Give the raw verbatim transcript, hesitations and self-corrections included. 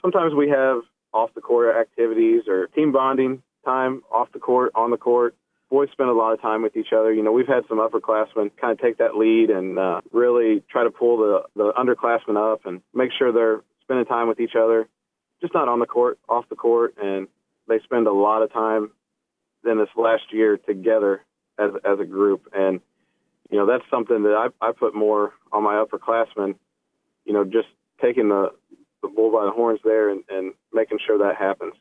sometimes we have off the court activities or team bonding time off the court, on the court. Boys spend a lot of time with each other. You know, we've had some upperclassmen kind of take that lead and uh, really try to pull the, the underclassmen up and make sure they're spending time with each other, just not on the court, off the court. And they spend a lot of time in this last year together as as a group. And, you know, that's something that I, I put more on my upperclassmen, you know, just taking the, the bull by the horns there and, and making sure that happens.